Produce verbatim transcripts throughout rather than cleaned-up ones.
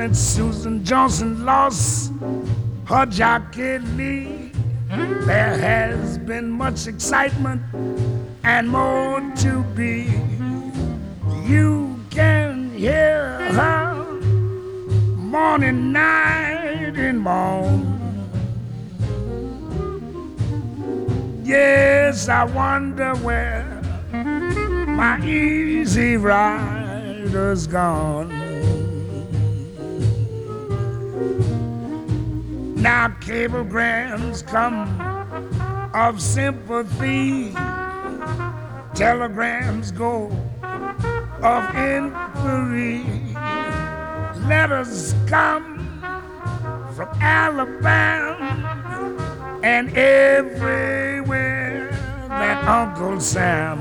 since Susan Johnson lost her Jockey Lee. There has been much excitement and more to be. You can hear her morning, night, and morn. Yes, I wonder where my easy rider's gone. Now cablegrams come of sympathy, telegrams go of inquiry, letters come from Alabama and everywhere that Uncle Sam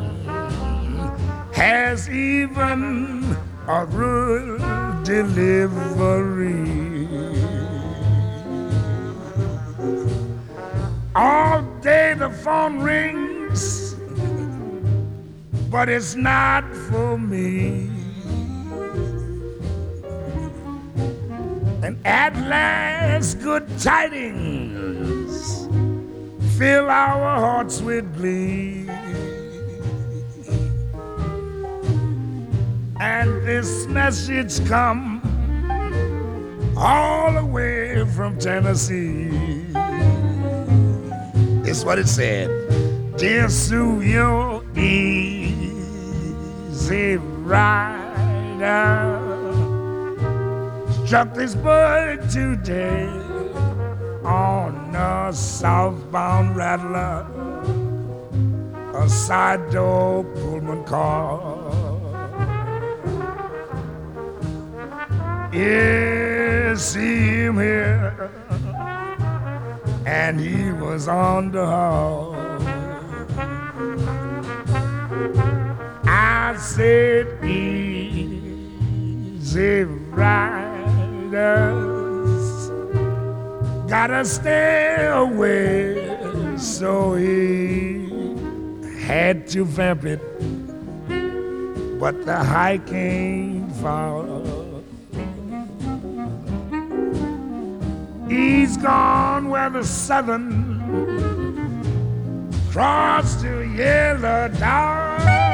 has even a rural delivery. All day the phone rings, but it's not for me. And at last, good tidings fill our hearts with glee. And this message come all the way from Tennessee. This is what it said. Dear Sue, you're easy rider struck this bird today on a southbound rattler, a side door Pullman car. Yes, see him here, and he was on the hall. I said, easy riders gotta stay away, so he had to vamp it, but the hike ain't far. He's gone where the Southern Cross to Yellow Dog.